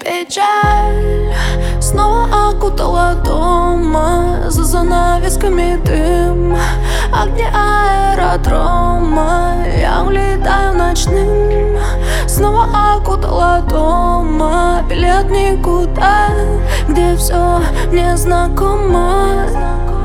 Печаль снова окутала дома, за занавесками дым, огни аэродрома. Я улетаю ночным, снова окутала дома. Билет никуда, где все мне знакомо.